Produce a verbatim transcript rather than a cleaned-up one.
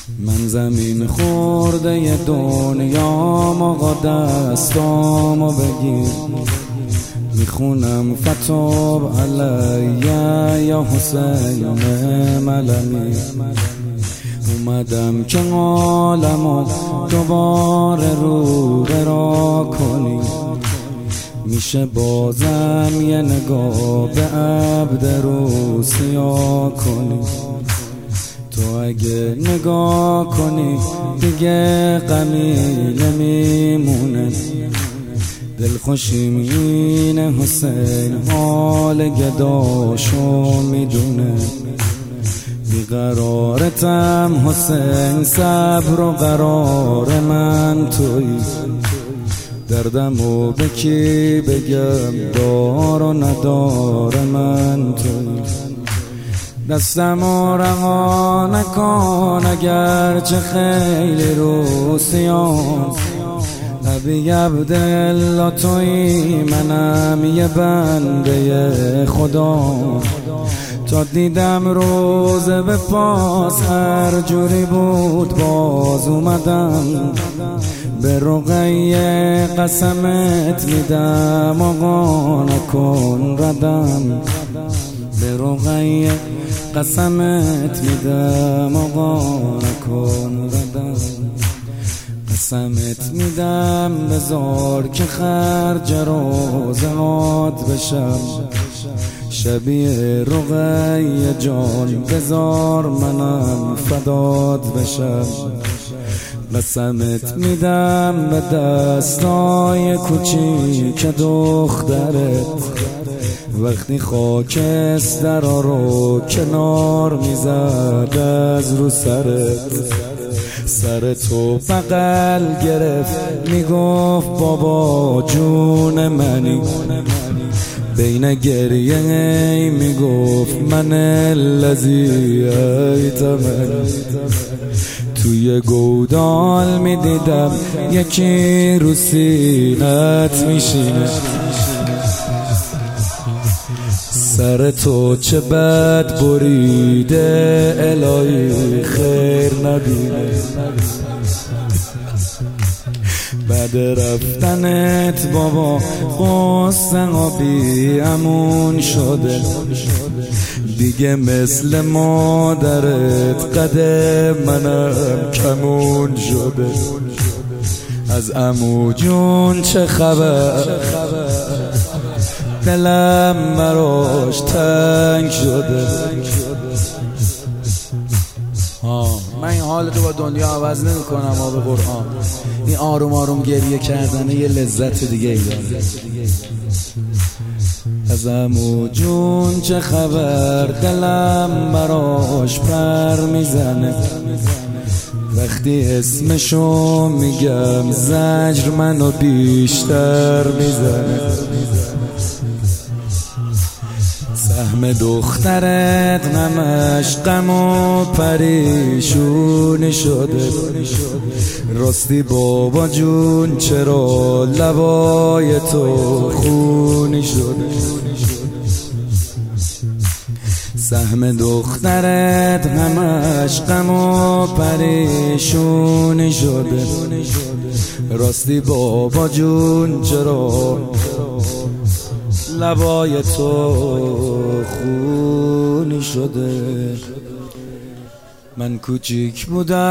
من زمین خورده دنیا آقا دستامو بگیر، میخونم فتاب علیه یا حسین ملمی. اومدم که عالمو دوباره رو برا کنی، میشه بازم یه نگاه به عبد رو سیاه کنی. تو اگه نگاه کنی دیگه غمی نمیمونه، دلخوشیم اینه حسین حال گداشو میدونه. بیقرارتم حسین صبر و قرار من تویی، دردمو به کی بگم دار و ندار من تویی. دستمو رها نکن اگرچه خیلی رو سیاه، نبی عبدالله تویی منم یه بنده خدا. تا دیدم روزه به پاس هر جوری بود باز اومدم، به رقیه قسمت میدم آقا نکن ردم. به رقیه قسمت میدم آقا نکن ردم. قسمت میدم بذار که خرج روزهات بشم، شبیه رقیه جان بذار منم فدات بشم. قسمت میدم به دستای کوچیک دخترت، وقتی خاکستر رو کنار میزد از رو سرت. سر تو بغل گرفت میگفت بابا جون منی، بین گریه میگفت من الذی ایتمنی. توی گودال میدیدم یکی رو سینت میشینه، سر تو چه بد بریده الهی خیر نبینه. بعد رفتنت بابا قصه بی امون شده، دیگه مثل مادرت قدم منم کمون شده. از عمو جون چه خبر دلم براش تنگ شده. من این حال تو با دنیا عوض نمی کنم آب قرآن. این آروم آروم گریه کردنه یه لذت دیگه ای داره. از عمو جون چه خبر دلم براش پر میزنه، وقتی اسمشو میگم زجر منو بیشتر میزنه. سهم دخترت همش غم و پریشونی شده، راستی بابا جون چرا لبای تو خونی شده. سهم دخترت همش غم و پریشونی شده، راستی بابا جون چرا لبای تو خونی شده. من کوچیک بودم